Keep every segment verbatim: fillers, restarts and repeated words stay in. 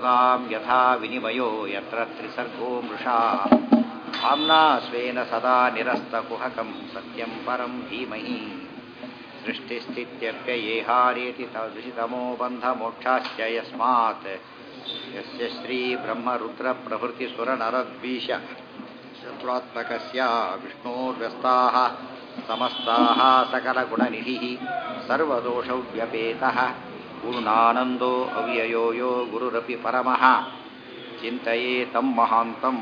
ಮೃಗಾಂ ಯಥಾ ವಿನಿಮಯೋ ಯತ್ರ ತ್ರಿಸರ್ಗೋ ಮೃಷಾ ಭಾಮ್ನಾ ಸ್ವೇನ ಸದಾ ನಿರಸ್ತಕುಹಕಂ ಸತ್ಯಂ ಪರಂ ಧೀಮಹಿ ಸೃಷ್ಟಿಸ್ಥಿತ್ಯಪ್ಯಯೇಹಾರೇತಿ ತದೃಶಿತಮೋ ಬಂಧಮೋಕ್ಷಾಶ್ಚ ಯಸ್ಮಾತ್ ಯಸ್ಯ ಶ್ರೀ ಬ್ರಹ್ಮ ರುದ್ರ ಪ್ರಭೃತಿ ಸುರ ನರದ್ವೀಷ ಶತ್ರುತ್ಮಕಸ್ಯ ವಿಷ್ಣೋರ್ವ್ಯಸ್ತಾಃ ಸಮಸ್ತಾಃ ಸಕಲಗುಣನಿಧಿಃ ಸರ್ವದೋಷವ್ಯಪೇತಃ ಪೂರ್ಣಾನಂದೋ ಅವ್ಯಯೋ ಯೋ ಗುರುರಪಿ ಪರಮಃ ಚಿಂತಯೇ ತಂ ಮಹಾಂತಂ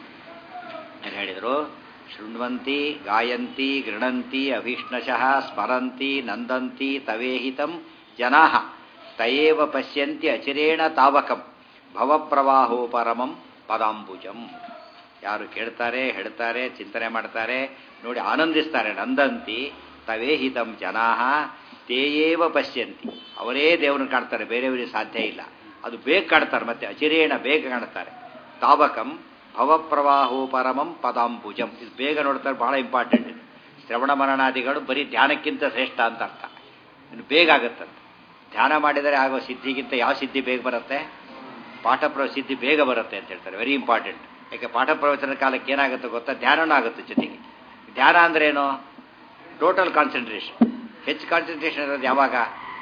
ಏನು ಹೇಳಿದರು? ಶೃಣ್ವಂತಿ ಗಾಯಂತಿ ಗೃಣಂತಿ ಅಭೀಷ್ಣಶಃ ಸ್ಮರಂತಿ ನಂದಂತಿ ತವೇಹಿತಂ ಜನಾಃ ತಯೇವ ಪಶ್ಯಂತಿ ಅಚಿರೇಣ ತಾವಕಂ ಭವಪ್ರವಾಹೋ ಪರಮಂ ಪದಾಂಬುಜಂ. ಯಾರು ಕೇಳ್ತಾರೆ, ಹೇಳ್ತಾರೆ, ಚಿಂತನೆ ಮಾಡ್ತಾರೆ, ನೋಡಿ ಆನಂದಿಸ್ತಾರೆ. ನಂದಂತಿ ತವೇಹಿತಂ ಜನಾಃ ತೇಯೇವ ಪಶ್ಯಂತಿ, ಅವರೇ ದೇವರನ್ನು ಕಾಣ್ತಾರೆ, ಬೇರೆಯವರಿಗೆ ಸಾಧ್ಯ ಇಲ್ಲ. ಅದು ಬೇಗ ಕಾಣ್ತಾರೆ, ಮತ್ತೆ ಅಚಿರೇಣ ಬೇಗ ಕಾಣ್ತಾರೆ. ತಾವಕಂ ಭವಪ್ರವಾಹೋ ಪರಮಂ ಪದಾಂಬುಜಂ, ಇದು ಬೇಗ ನೋಡ್ತಾರೆ, ಬಹಳ ಇಂಪಾರ್ಟೆಂಟ್ ಇದು. ಶ್ರವಣ ಮನನಾದಿಗಳು ಬರೀ ಧ್ಯಾನಕ್ಕಿಂತ ಶ್ರೇಷ್ಠ ಅಂತ ಅರ್ಥ. ಇನ್ನು ಬೇಗ ಆಗುತ್ತಂತೆ. ಧ್ಯಾನ ಮಾಡಿದರೆ ಆಗೋ ಸಿದ್ಧಿಗಿಂತ ಯಾವ ಸಿದ್ಧಿ ಬೇಗ ಬರುತ್ತೆ? ಪಾಠ ಪ್ರ ಸಿದ್ಧಿ ಬೇಗ ಬರುತ್ತೆ ಅಂತ ಹೇಳ್ತಾರೆ. Very important. ಯಾಕೆ ಪಾಠ ಪ್ರವಚನ ಕಾಲಕ್ಕೆ ಏನಾಗುತ್ತೆ ಗೊತ್ತಾ? ಧ್ಯಾನನೂ ಆಗುತ್ತೆ ಜೊತೆಗೆ. ಧ್ಯಾನ ಅಂದ್ರೆ ಏನು? Total concentration. ಹೆಚ್ಚು ಕಾನ್ಸಂಟ್ರೇಷನ್ ಇರೋದು ಯಾವಾಗ?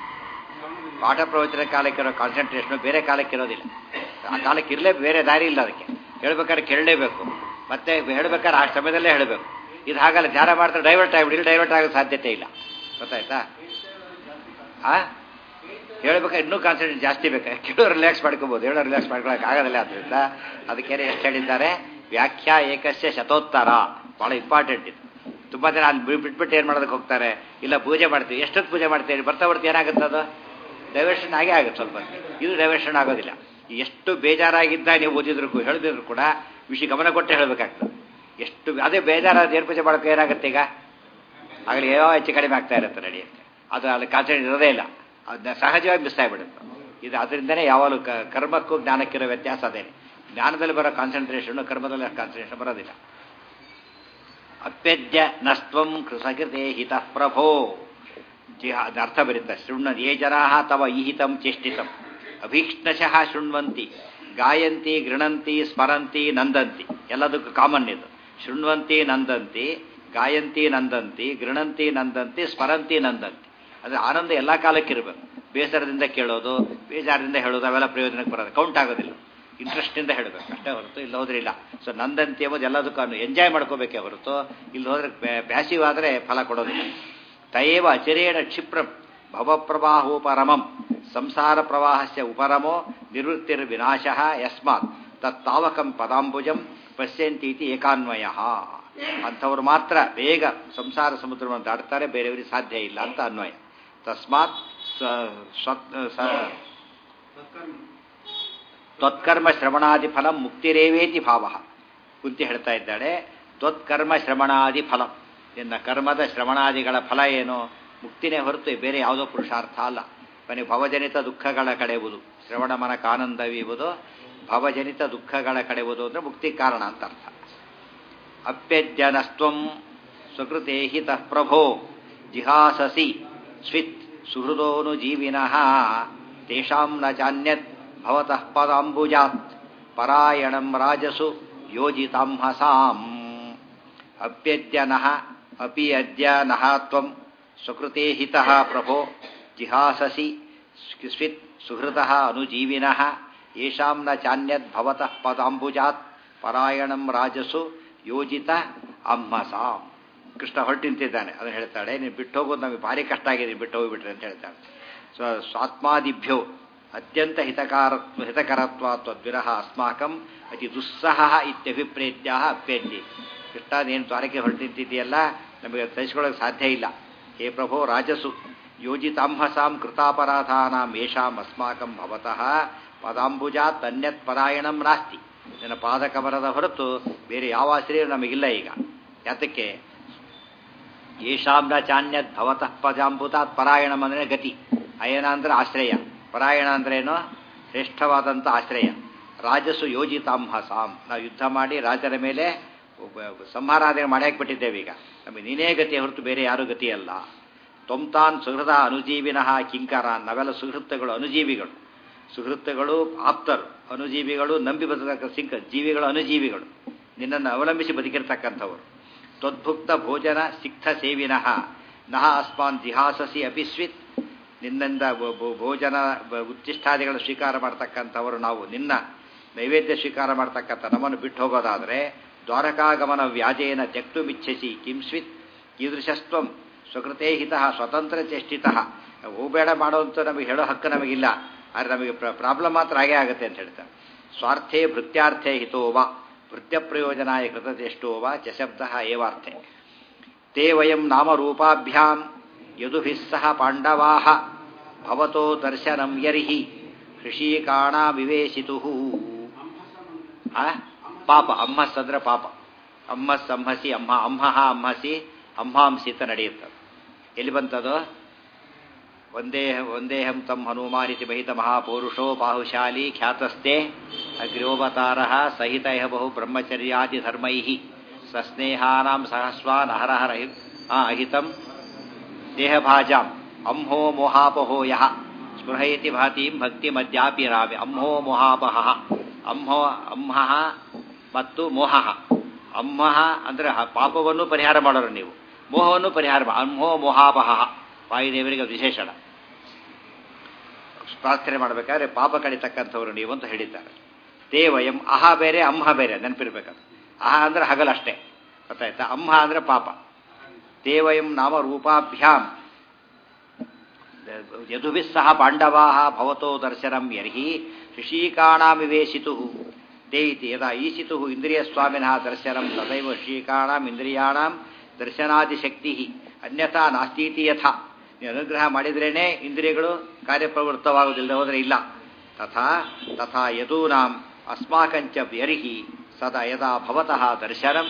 ಪಾಠ ಪ್ರವಚನ ಕಾಲಕ್ಕೆ ಇರೋ ಕಾನ್ಸಂಟ್ರೇಷನ್ ಬೇರೆ ಕಾಲಕ್ಕೆ ಇರೋದಿಲ್ಲ. ಆ ಕಾಲಕ್ಕೆ ಇರಲೇ, ಬೇರೆ ದಾರಿ ಇಲ್ಲ ಅದಕ್ಕೆ. ಹೇಳ್ಬೇಕಾದ್ರೆ ಕೇಳಲೇಬೇಕು, ಮತ್ತೆ ಹೇಳ್ಬೇಕಾದ್ರೆ ಆ ಸಮಯದಲ್ಲೇ ಹೇಳಬೇಕು. ಇದು ಹಾಗಲ್ಲ, ಧ್ಯಾನ ಮಾಡ್ತಾರೆ ಡೈವರ್ಟ್ ಆಗಿಬಿಡಿ, ಡೈವರ್ಟ್ ಆಗೋ ಸಾಧ್ಯತೆ ಇಲ್ಲ. ಗೊತ್ತಾಯ್ತಾ? ಆ ಹೇಳ್ಬೇಕಾದ್ರೆ ಇನ್ನೂ ಕಾನ್ಸಂಟ್ರೇಟ್ ಜಾಸ್ತಿ ಬೇಕು. ಕೇಳೋ ರಿಲ್ಯಾಕ್ಸ್ ಮಾಡ್ಕೋಬೋದು, ಹೇಳೋ ರಿಲ್ಯಾಕ್ಸ್ ಮಾಡ್ಕೊಳಕ್ಕೆ ಆಗೋದಿಲ್ಲ. ಆದ್ದರಿಂದ ಅದಕ್ಕೇನೆ ಎಷ್ಟು ಹೇಳಿದ್ದಾರೆ? ವ್ಯಾಖ್ಯಾ ಏಕಸ್ಯ ಶತೋತ್ತರ, ಭಾಳ ಇಂಪಾರ್ಟೆಂಟ್ ಇದು. ತುಂಬ ಜನ ಅಲ್ಲಿ ಬಿಟ್ಬಿಟ್ಟು ಏನು ಮಾಡೋದಕ್ಕೆ ಹೋಗ್ತಾರೆ, ಇಲ್ಲ ಪೂಜೆ ಮಾಡ್ತೀವಿ. ಎಷ್ಟೊತ್ತು ಪೂಜೆ ಮಾಡ್ತೀವಿ? ಬರ್ತಾ ಬರ್ತಾ ಏನಾಗುತ್ತೆ? ಅದು ಡೈವರ್ಷನ್ ಆಗೇ ಆಗುತ್ತೆ ಸ್ವಲ್ಪ. ಇದು ಡೈವರ್ಷನ್ ಆಗೋದಿಲ್ಲ. ಎಷ್ಟು ಬೇಜಾರಾಗಿದ್ದ ನೀವು ಓದಿದ್ರು ಹೇಳಿದ್ರು ಕೂಡ ವಿಷಯ ಗಮನ ಕೊಟ್ಟೆ ಹೇಳಬೇಕಾಗ್ತದೆ. ಎಷ್ಟು ಅದೇ ಬೇಜಾರಾದ ಏನು ಪೂಜೆ ಮಾಡೋಕೆ ಏನಾಗುತ್ತೆ? ಈಗ ಆಗಲಿ ಯಾವ ಹೆಚ್ಚು ಕಡಿಮೆ ಆಗ್ತಾ ಇರುತ್ತೆ ನಡೆಯುತ್ತೆ. ಅದು ಅಲ್ಲಿ ಕಾನ್ಸಂಟ್ರೇಟ್ ಇರೋದೇ ಇಲ್ಲ, ಅದನ್ನ ಸಹಜವಾಗಿ ಮಿಸ್ ಆಗಿಬಿಡುತ್ತೆ. ಇದು ಅದರಿಂದನೇ ಯಾವಾಗಲೂ ಕ ಕರ್ಮಕ್ಕೂ ಜ್ಞಾನಕ್ಕಿರೋ ವ್ಯತ್ಯಾಸ ಅದೇನೆ. ಜ್ಞಾನದಲ್ಲಿ ಬರೋ ಕಾನ್ಸಂಟ್ರೇಷನ್ ಕರ್ಮದಲ್ಲಿ ಕಾನ್ಸಂಟ್ರೇಷನ್ ಬರೋದಿಲ್ಲ. ಅಪ್ಯಜ್ಯ ನಸ್ತ್ವಂ ಕೃಸಕೃತೆ ಹಿತಃ ಪ್ರಭೋ ಜಿಹ, ಅದು ಅರ್ಥ ಬರುತ್ತೆ. ಶೃಣ್ವ ಯೇ ಜನಾಃ ತವ ಈಹಿತಂ ಚೇಷ್ಟಿತಂ ಅಭೀಕ್ಷ್ಣಶಃ ಶೃಣ್ವಂತಿ ಗಾಯಂತಿ ಗೃಣಂತಿ ಸ್ಮರಂತಿ ನಂದಂತಿ. ಎಲ್ಲದಕ್ಕೂ ಕಾಮನ್ ಇದು. ಶೃಣ್ವಂತಿ ನಂದಂತಿ, ಗಾಯಂತಿ ನಂದಂತಿ, ಗೃಣಂತಿ ನಂದಂತಿ, ಸ್ಮರಂತಿ ನಂದಂತಿ. ಅಂದರೆ ಆನಂದ ಎಲ್ಲ ಕಾಲಕ್ಕೆ ಇರಬೇಕು. ಬೇಸರದಿಂದ ಕೇಳೋದು, ಬೇಜಾರದಿಂದ ಹೇಳೋದು ಅವೆಲ್ಲ ಪ್ರಯೋಜನಕ್ಕೆ ಬರೋದು, ಕೌಂಟ್ ಆಗೋದಿಲ್ಲ. ಇಂಟ್ರೆಸ್ಟಿಂದ ಹೇಳಬೇಕು ಅಷ್ಟೇ ಹೊರತು ಇಲ್ಲಿ ಹೋದ್ರೆ ಇಲ್ಲ. ಸೊ ನಂದಂತಿ ಎಂಬುದು ಎಲ್ಲದಕ್ಕೂ ಎಂಜಾಯ್ ಮಾಡ್ಕೋಬೇಕೇ ಹೊರತು ಇಲ್ಲಿ ಹೋದ್ರೆ ಪ್ಯಾಸಿವ್ ಆದರೆ ಫಲ ಕೊಡೋದಿಲ್ಲ. ತಯೇವ ಅಚಿರೇಣ ಕ್ಷಿಪ್ರಂ ಭವಪ್ರವಾಹೋಪರಮಂ ಸಂಸಾರ ಪ್ರವಾಹಸ್ಯ ಉಪರಮೋ ನಿವೃತ್ತಿರ್ ವಿನಾಶಃ ಯಸ್ಮಾತ್ ತತ್ತಾವಕಂ ಪದಾಂಬುಜಂ ಪಶ್ಯಂತೀತಿ ಏಕಾನ್ವಯ. ಅಂಥವ್ರು ಮಾತ್ರ ಬೇಗ ಸಂಸಾರ ಸಮುದ್ರವನ್ನು ದಾಟ್ತಾರೆ, ಬೇರೆಯವರಿಗೆ ಸಾಧ್ಯ ಇಲ್ಲ ಅಂತ ಅನ್ವಯ. ತಸ್ಮಾತ್ ತ್ವತ್ಕರ್ಮ ಶ್ರವಣಾದಿ ಫಲಂ ಮುಕ್ತಿರೇವೇತಿ ಭಾವ. ಕುಂತಿ ಹೇಳ್ತಾ ಇದ್ದಾಳೆ, ತ್ವತ್ಕರ್ಮ ಶ್ರವಣಾದಿ ಫಲಂ, ನಿನ್ನ ಕರ್ಮದ ಶ್ರವಣಾದಿಗಳ ಫಲ ಏನು? ಮುಕ್ತಿನೇ ಹೊರತು ಬೇರೆ ಯಾವುದೋ ಪುರುಷಾರ್ಥ ಅಲ್ಲ. ಮನೆ ಭವಜನಿತ ದುಃಖಗಳ ಕಡೆಯುವುದು, ಶ್ರವಣ ಮನಕಾನಂದವಿಯುವುದು ಭವಜನಿತ ದುಃಖಗಳ ಕಡೆಯುವುದು ಅಂದರೆ ಮುಕ್ತಿ ಕಾರಣ ಅಂತ ಅರ್ಥ. ಅಪ್ಯಜ್ಜನಸ್ತ್ವಂ ಸ್ವಕೃತೆ ಹಿತಃ ಪ್ರಭೋ ಜಿಹಾಸಸಿ ಸ್ವಿತ್ ಸುಹೃದೋನು ಜೀವಿನಃ ತೇಷಾಂ ನ ಚಾನ್ಯತ್ ಭವತಃ ಪದಾಂಬುಜಾತ್ ಪರಾಯಣಂ ರಾಜಸು ಯೋಜಿತಾಂಹಸಾಂ. ಅಪ್ಯಜ್ಜನಃ ಅಪಿ ಅದ್ಯ ನಃ ತ್ವಂ ಸ್ವಕೃತೆ ಹಿತಃ ಪ್ರಭೋ ಜಿಹಾಸಸಿ ಸ್ವಿತ್ ಸುಹೃತಃ ಅನುಜೀವಿನಃ ಯೇಷಾಂ ನ ಚಾನ್ಯದ್ ಭವತಃ ಪದಾಂಬುಜಾತ್ ಪರಾಯಣಂ ರಾಜಸು ಯೋಜಿತ ಅಮ್ಮಸಾಂ. ಕೃಷ್ಣ ಹೊರಟಿಂತಿದ್ದಾನೆ, ಅದನ್ನು ಹೇಳ್ತಾಳೆ. ನೀನು ಬಿಟ್ಟು ಹೋಗೋದು ನಮಗೆ ಭಾರಿ ಕಷ್ಟ ಆಗಿದೆ, ಬಿಟ್ಟು ಹೋಗಿಬಿಟ್ರೆ ಅಂತ ಹೇಳ್ತಾಳೆ. ಸೊ ಸ್ವಾತ್ಮಾದಿಭ್ಯೋ ಅತ್ಯಂತ ಹಿತಕಾರತ್ವ ಹಿತಕರತ್ವ ತ್ವದ್ವಿರಹ ಅಸ್ಮಾಕಂ ಅತಿ ದುಸ್ಸಹ ಇತ್ಯಭಿಪ್ರೇತ್ಯ ಅಪ್ಯಜ್ಞೆ. ಕೃಷ್ಣ ನೀನು ದ್ವಾರಕ್ಕೆ ಹೊರಟಿಂತಿದೆಯಲ್ಲ, ನಮಗೆ ತರಿಸ್ಕೊಳ್ಳೋಕೆ ಸಾಧ್ಯ ಇಲ್ಲ. ಹೇ ಪ್ರಭೋ ರಾಜಸು ಯೋಜಿತಾಂಹಸಾಂ ಕೃತಾಪರಾಧಾನಾಂ ಯೇಷಾಂ ಅಸ್ಮಾಕಂ ಭವತಃ ಪದಾಂಬುಜಾತ್ ಅನ್ಯತ್ ಪರಾಯಣಂ ನಾಸ್ತಿ. ನಿನ್ನ ಪಾದಕಮರದ ಹೊರತು ಬೇರೆ ಯಾವ ಆಶ್ರಯ ನಮಗಿಲ್ಲ ಈಗ. ಯಾತಕ್ಕೆ? ಯೇಷಾಂ ನ ಚಾನ್ಯತ್ ಭವತಃ ಪದಾಂಬುಜಾತ್ ಪರಾಯಣಂ ಅಂದರೆ ಗತಿ. ಅಯನ ಅಂದರೆ ಆಶ್ರಯ, ಪರಾಯಣ ಅಂದ್ರೇನು? ಶ್ರೇಷ್ಠವಾದಂಥ ಆಶ್ರಯ. ರಾಜಸು ಯೋಜಿತಾಂಹಸಾಂ, ನಾವು ಯುದ್ಧ ಮಾಡಿ ರಾಜರ ಮೇಲೆ ಸಂಹಾರಾಧನೆ ಮಾಡಿ ಹಾಕಿಬಿಟ್ಟಿದ್ದೇವೆ. ಈಗ ನಮಗೆ ನೀನೇ ಗತಿ ಹೊರತು ಬೇರೆ ಯಾರೂ ಗತಿಯಲ್ಲ. ತ್ವಂತಾನ್ ಸುಹೃದ ಅನುಜೀವಿನಃ ಕಿಂಕರಾನ್, ನಾವೆಲ್ಲ ಸುಹೃತ್ತಗಳು, ಅನುಜೀವಿಗಳು. ಸುಹೃತ್ತುಗಳು ಆಪ್ತರು, ಅನುಜೀವಿಗಳು ನಂಬಿ ಬದುಕ ಸಿಂಕ ಜೀವಿಗಳು ಅನುಜೀವಿಗಳು ನಿನ್ನನ್ನು ಅವಲಂಬಿಸಿ ಬದುಕಿರ್ತಕ್ಕಂಥವರು. ತ್ವದ್ಭುಕ್ತ ಭೋಜನ ಸಿಕ್ತ ಸೇವಿನಃ ನಹ ಅಸ್ಮಾನ್ ಜಿಹಾಸಸಿ ಅಪಿಸ್ವಿತ್. ನಿನ್ನಿಂದ ಭೋಜನ ಉಚ್ಚಿಷ್ಟಾದಿಗಳನ್ನು ಸ್ವೀಕಾರ ಮಾಡ್ತಕ್ಕಂಥವರು ನಾವು ನಿನ್ನ ನೈವೇದ್ಯ ಸ್ವೀಕಾರ ಮಾಡ್ತಕ್ಕಂಥ ನಮ್ಮನ್ನು ಬಿಟ್ಟು ಹೋಗೋದಾದರೆ ದ್ವಾರಕಾಗಮನ ವ್ಯಾಜೇನ ತ್ಯಕ್ತು ಮಿಚ್ಛಸಿ ಕಿಂಸ್ವಿತ್ ಕೀದೃಶಸ್ತ್ವಂ ಸ್ವಕೃತೇ ಹಿತಃ ಸ್ವತಂತ್ರ ಚೇಷ್ಟಿತಃ. ಹೋಗಬೇಡ ಮಾಡೋಂಥ ನಮಗೆ ಹೇಳೋ ಹಕ್ಕು ನಮಗಿಲ್ಲ, ಆದರೆ ನಮಗೆ ಪ್ರಾಬ್ಲಮ್ ಮಾತ್ರ ಹಾಗೇ ಆಗುತ್ತೆ ಅಂತ ಹೇಳ್ತಾರೆ. ಸ್ವಾರ್ಥೇ ಭೃತ್ಯಾರ್ಥೇ ಹಿತೋವಾ ಭೃತ್ಯ ಪ್ರಯೋಜನಾಯ ಕೃತಚೇಷ್ಟೋವ ಚ ಶಬ್ದ ಏವಾರ್ಥೆ. ತೇ ವಯಂ ನಾಮರೂಪಾಭ್ಯಾಂ ಯದುಭಿಃ ಸಹ ಪಾಂಡವಾಃ ಭವತೋ ದರ್ಶನಂ ಯರ್ಹಿ ಹೃಷೀಕಾಣ ವಿವೇಶಿತುಃ. ಪಾಪ ಅಮ್ಮಸ್ ಅಂದ್ರೆ ಪಾಪ. ಅಮ್ಮಸ್ ಅಂಹಸಿ ಅಮ್ಮ ಅಂಹಃ ಅಂಹಸಿ ಅಂಹಾಂಸಿತ ನಡೆಯುತ್ತದೆ. ಎಲ್ಲಿ ಬಂತದು? ಒಂದೇ ಒಂದೇಹಂ ತಂ ಹನುಮಾನಿತಿ ಬಹಿತ ಮಹಾಪೌರುಷೋ ಬಾಹುಶಾಲಿ ಖ್ಯಾತಸ್ತೆ ಅಗ್ರ್ಯೋವತಾರ ಸಹಿತ ಇಹ ಬಹು ಬ್ರಹ್ಮಚರ್ಯಾದಿ ಧರ್ಮೈ ಸಸ್ನೇಹಾನಾಂ ಸಹಸ್ವಾನ್ ಅಹರಹರ ಅಹಿತಂ ದೇಹಭಾಜಾಂ ಅಂಹೋ ಮೋಹಾಪಹೋ ಯಃ ಸ್ಪೃಹಯತಿ ಭಾತೀಂ ಭಕ್ತಿ ಮಧ್ಯಾಪಿ ರಾಮಿ. ಅಂಹೋ ಮೋಹಾಪಹ ಅಂಹೋ ಅಂಹಃ ಮತ್ತು ಮೋಹಃ. ಅಂಹಃ ಅಂದರೆ ಪಾಪವನ್ನು ಪರಿಹಾರ ಮಾಡೋರು ನೀವು, ಮೋಹವನ್ನು ಪರಿಹಾರ ಮಾಡಿ. ಅಂಹೋ ಮೋಹಾಪಹ ವಾಯುದೇವರಿಗೆ ವಿಶೇಷಣ. ಪ್ರಾರ್ಥನೆ ಮಾಡಬೇಕಾದ್ರೆ ಪಾಪ ಕಡಿತಕ್ಕಂಥವ್ರು ನೀವು ಅಂತ ಹೇಳಿದ್ದಾರೆ. ತೇ ವಯಂ ಅಹ ಬೇರೆ ಅಂಹ ಬೇರೆ ನೆನಪಿರ್ಬೇಕಾದ್ರೆ. ಅಹ ಅಂದ್ರೆ ಹಗಲಷ್ಟೇ, ಗೊತ್ತಾಯ್ತಾ? ಅಂಹ ಅಂದ್ರೆ ಪಾಪ. ತೇ ವಯಂ ನಾಮ ರೂಪಾಭ್ಯಾಂ ಯದುಭಿಃ ಸಹ ಪಾಂಡವಾಃ ಭವತೋ ದರ್ಶನಂ ಯರ್ಹಿ ಋಷೀಕಾಣಾಮಿವೇಶಿತು. ತೇ ಇತಿ ಯದಾ ಈಶಿತು ಇಂದ್ರಿಯ ಸ್ವಾಮಿನಃ ದರ್ಶನಂ ತದೈವ ಋಷೀಕಾಣಾಂ ಇಂದ್ರಿಯಾಣಾಂ ದರ್ಶನಾದಿಶಕ್ತಿ ಅನ್ಯಥಾ ನಾಸ್ತೀತಿ ಯಥಾ. ನೀವು ಅನುಗ್ರಹ ಮಾಡಿದ್ರೇನೆ ಇಂದ್ರಿಯಗಳು ಕಾರ್ಯಪ್ರವೃತ್ತವಾಗುವುದಿಲ್ಲ, ಹೋದರೆ ಇಲ್ಲ. ತಥಾ ತಥಾ ಯದೂನಾಂ ಅಸ್ಮಾಕಂಚ ವ್ಯರ್ಹಿ ಸದಾ ಯದಾ ಭವತಃ ದರ್ಶನಂ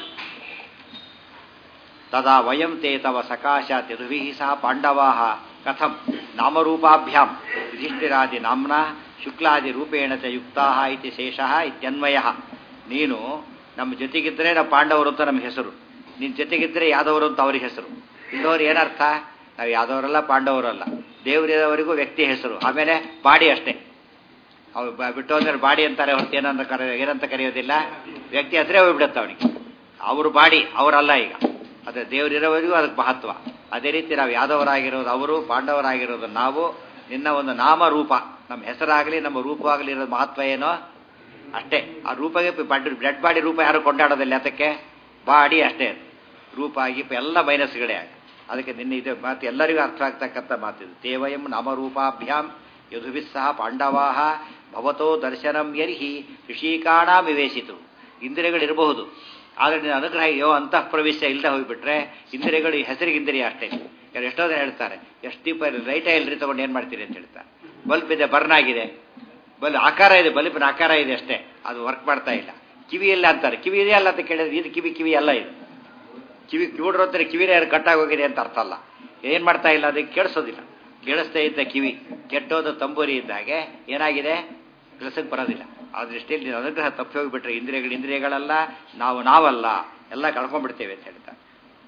ತದಾ ವಯಂ ತೇ ತವ ಸಕಾಶಾತ್ ಯದುಭಿಃ ಸಹ ಪಾಂಡವಾಃ ಕಥಂ ನಾಮರೂಪಾಭ್ಯಾಂ ಯುಧಿಷ್ಠಿರಾದಿ ನಾಮ್ನಾ ಶುಕ್ಲಾದಿ ರೂಪೇಣ ಚ ಯುಕ್ತಾಃ ಇತಿ ಶೇಷಃ ಇತ್ಯನ್ವಯಃ. ನೀನು ನಮ್ಮ ಜೊತೆಗಿದ್ದರೆ ನಾವು ಪಾಂಡವರು ಅಂತ ನಮ್ಮ ಹೆಸರು, ನಿನ್ನ ಜೊತೆಗಿದ್ದರೆ ಯಾದವರು ಅಂತ ಅವ್ರಿಗೆ ಹೆಸರು. ಇಲ್ಲವರು ಏನರ್ಥ? ನಾವು ಯಾದವರಲ್ಲ ಪಾಂಡವರಲ್ಲ, ದೇವರಿದವರಿಗೂ ವ್ಯಕ್ತಿ ಹೆಸರು, ಆಮೇಲೆ ಬಾಡಿ ಅಷ್ಟೇ. ಅವ್ರು ಬಿಟ್ಟು ಅಂದ್ರೆ ಬಾಡಿ ಅಂತಾರೆ ಹೊರತು ಏನಂತ ಕರೆಯ ಏನಂತ ಕರೆಯೋದಿಲ್ಲ, ವ್ಯಕ್ತಿ ಹತ್ರ ಹೋಗ್ಬಿಡುತ್ತೆ ಅವನಿಗೆ. ಅವರು ಬಾಡಿ, ಅವರಲ್ಲ. ಈಗ ಅದೇ ದೇವರಿರೋವರಿಗೂ ಅದಕ್ಕೆ ಮಹತ್ವ. ಅದೇ ರೀತಿ ನಾವು ಯಾದವರಾಗಿರೋದು ಅವರು, ಪಾಂಡವರಾಗಿರೋದು ನಾವು. ನಿನ್ನ ಒಂದು ನಾಮರೂಪ, ನಮ್ಮ ಹೆಸರಾಗಲಿ ನಮ್ಮ ರೂಪವಾಗಲಿ ಇರೋದು ಮಹತ್ವ ಏನೋ ಅಷ್ಟೇ. ಆ ರೂಪಗೆ ಬ್ಲಡ್ ಬಾಡಿ ರೂಪ ಯಾರು ಕೊಂಡಾಡೋದಿಲ್ಲ, ಅದಕ್ಕೆ ಬಾಡಿ ಅಷ್ಟೇ. ರೂಪ ಗೀಪ ಎಲ್ಲ ಮೈನಸ್ಗಳೇ ಆಗ. ಅದಕ್ಕೆ ನಿನ್ನೆ ಇದು ಮಾತು ಎಲ್ಲರಿಗೂ ಅರ್ಥ ಆಗ್ತಕ್ಕಂಥ ಮಾತಿದು. ತೇವಯಂ ನಾಮರೂಪಾಭ್ಯಾಂ ಯದುಭಿಃ ಸಹ ಪಾಂಡವಾಃ ಭವತೋ ದರ್ಶನಂ ಯರ್ಹಿ ಋಷೀಕಾಣಾಂ ವಿವೇಶಿತು. ಇಂದ್ರಿಯಗಳಿರಬಹುದು, ಆದರೆ ನಿನ್ನ ಅನುಗ್ರಹ ಯೋ ಅಂತಃ ಪ್ರವೇಶ ಇಲ್ಲದೆ ಹೋಗಿಬಿಟ್ರೆ ಇಂದ್ರಿಯಗಳು ಹೆಸರಿಗೆ ಇಂದ್ರಿಯ ಅಷ್ಟೇ. ಯಾರು ಎಷ್ಟೋ ಜನ ಹೇಳ್ತಾರೆ, ಎಷ್ಟು ದೀಪ ಲೈಟೇ ಇಲ್ಲರಿ ತೊಗೊಂಡು ಏನು ಮಾಡ್ತೀರಿ ಅಂತ ಹೇಳ್ತಾರೆ. ಬಲ್ಬ್ ಇದೆ, ಬರ್ನ್ ಆಗಿದೆ, ಬಲ್ಬ್ ಆಕಾರ ಇದೆ, ಬಲ್ಬಿನ ಆಕಾರ ಇದೆ ಅಷ್ಟೇ, ಅದು ವರ್ಕ್ ಮಾಡ್ತಾ ಇಲ್ಲ. ಕಿವಿ ಇಲ್ಲ ಅಂತಾರೆ, ಕಿವಿ ಇದೆ ಅಲ್ಲ ಅಂತ ಕೇಳಿದ್ರೆ ಇದು ಕಿವಿ ಕಿವಿ ಅಲ್ಲ, ಇದು ಕಿವಿ ಕಿವಿಡ್ರು ಅಂತಾರೆ ಕಿವಿನೇ ಕಟ್ಟಾಗಿ ಹೋಗಿದೆ ಅಂತ ಅರ್ಥ ಅಲ್ಲ. ಏನು ಮಾಡ್ತಾ ಇಲ್ಲ, ಅದಕ್ಕೆ ಕೇಳಿಸೋದಿಲ್ಲ. ಕೇಳಿಸ್ತಾ ಇದ್ದ ಕಿವಿ ಕೆಟ್ಟೋದ ತಂಬೂರಿ ಇದ್ದಾಗೆ ಏನಾಗಿದೆ, ಕೆಲಸಕ್ಕೆ ಬರೋದಿಲ್ಲ. ಆ ದೃಷ್ಟಿಯಲ್ಲಿ ನೀನು ಅನುಗ್ರಹ ತಪ್ಪಿ ಹೋಗಿಬಿಟ್ರೆ ಇಂದ್ರಿಯಗಳು ಇಂದ್ರಿಯಗಳಲ್ಲ, ನಾವು ನಾವಲ್ಲ, ಎಲ್ಲ ಕಳ್ಕೊಂಡ್ಬಿಡ್ತೇವೆ ಅಂತ ಹೇಳ್ತಾರೆ.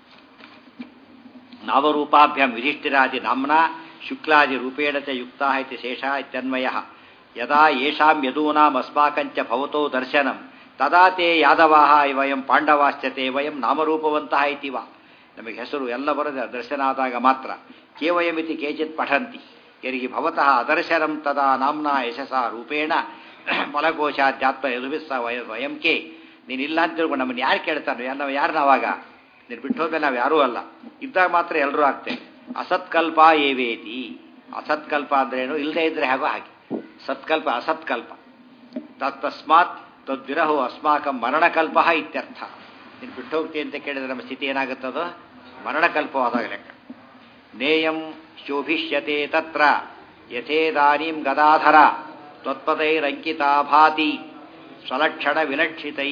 ನಾವರೂಪಾಭ್ಯಾಂ ಯುಧಿಷ್ಠಿರಾದಿ ನಾಮ್ನಾ ಶುಕ್ಲಾದಿ ರೂಪೇಣ ಚ ಯುಕ್ತಾ ಇತಿ ಶೇಷ ಇತ್ಯನ್ವಯ. ಯದಾ ಯೇಷಾಂ ಯದೂನಾಂ ಅಸ್ಮಾಕಂಚ ಭವತೋ ದರ್ಶನಂ ತದಾ ತೇ ಯಾದವಾಹ ವಯಂ ಪಾಂಡವಾಶ್ಚತೆ ವಯಂ ನಾಮರೂಪವಂತಹ ಇತಿವ. ನಮಗೆ ಹೆಸರು ಎಲ್ಲ ಬರೋದು ದರ್ಶನ ಆದಾಗ ಮಾತ್ರ. ಕೇವಯಮಿತಿ ಕೇಚಿತ್ ಪಠಂತಿ ಯರಿಗೆ ಭವತಃ ಅದರ್ಶನಂ ತದಾ ನಾಮ್ನಾ ಯಶಸ ರೂಪೇಣ ಫಲಕೋಶಾಧ್ಯಾತ್ಮ ಯದುಭಿಸ್ಸ ವಯ ವಯಂ ಕೆ. ನೀನಿಲ್ಲ ಅಂತ ತಿಳ್ಕೊಂಡು ನಮ್ಮನ್ನು ಯಾರು ಕೇಳ್ತಾನೆ? ನಾವು ಯಾರು ನಾವಾಗ? ನೀನು ಬಿಟ್ಟು ಹೋದ್ಮೇಲೆ ನಾವು ಯಾರೂ ಅಲ್ಲ, ಇದ್ದಾಗ ಮಾತ್ರ ಎಲ್ಲರೂ ಆಗ್ತೇವೆ. ಅಸತ್ಕಲ್ಪ ಏವೇತಿ. ಅಸತ್ಕಲ್ಪ ಅಂದ್ರೇನು? ಇಲ್ಲದೇ ಇದ್ರೆ ಹೇಗೋ ಹಾಗೆ. ಸತ್ಕಲ್ಪ ಅಸತ್ಕಲ್ಪ. ತಸ್ಮಾತ್ ತದ್ವಿರಹೋ ಅಸ್ಮಾಕಂ ಮರಣಕಲ್ಪ ಇತ್ಯರ್ಥ. ನೀನು ಬಿಟ್ಟು ಹೋಗ್ತೀವಿ ಅಂತ ಕೇಳಿದ್ರೆ ನಮ್ಮ ಸ್ಥಿತಿ ಏನಾಗುತ್ತದೋ ಮರಣಕಲ್ಪವಾದಾಗ ಲೆಕ್ಕ. ನೇಯಂ ಶೋಭಿಷ್ಯತೆ ತತ್ರ ಯಥೇದಾನೀಂ ಗದಾಧರ ತ್ವತ್ಪದೈರಂಕಿತಾ ಭಾತಿ ಸ್ವಲಕ್ಷಣ ವಿಲಕ್ಷಿತೈ.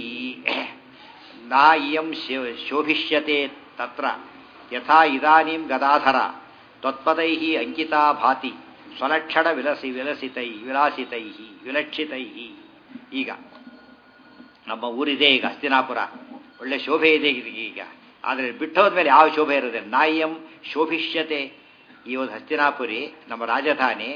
ನಾ ಇಯಂ ಶೋಭಿಷ್ಯತೆ ತತ್ರ ಯಥಾ ಇದಾನೀಂ ಗದಾಧರ ತ್ವತ್ಪದೈ ಅಂಕಿತಾ ಭಾತಿ ಸ್ವಲಕ್ಷಣ ವಿಲಸಿ ವಿಲಸಿತೈ ವಿಲಾಸಿತೈ ವಿಲಕ್ಷಿತೈ. ಈಗ ನಮ್ಮ ಊರಿದೆ, ಈಗ ಹಸ್ತಿನಾಪುರ, ಒಳ್ಳೆ ಶೋಭೆ ಇದೆ ಈಗ. ಆದರೆ ಬಿಟ್ಟೋದ್ಮೇಲೆ ಯಾವ ಶೋಭೆ ಇರೋದಿಲ್ಲ. ನಾಯಂ ಶೋಭಿಷ್ಯತೆ. ಈ ಒಂದು ಹಸ್ತಿನಾಪುರಿ ನಮ್ಮ ರಾಜಧಾನಿ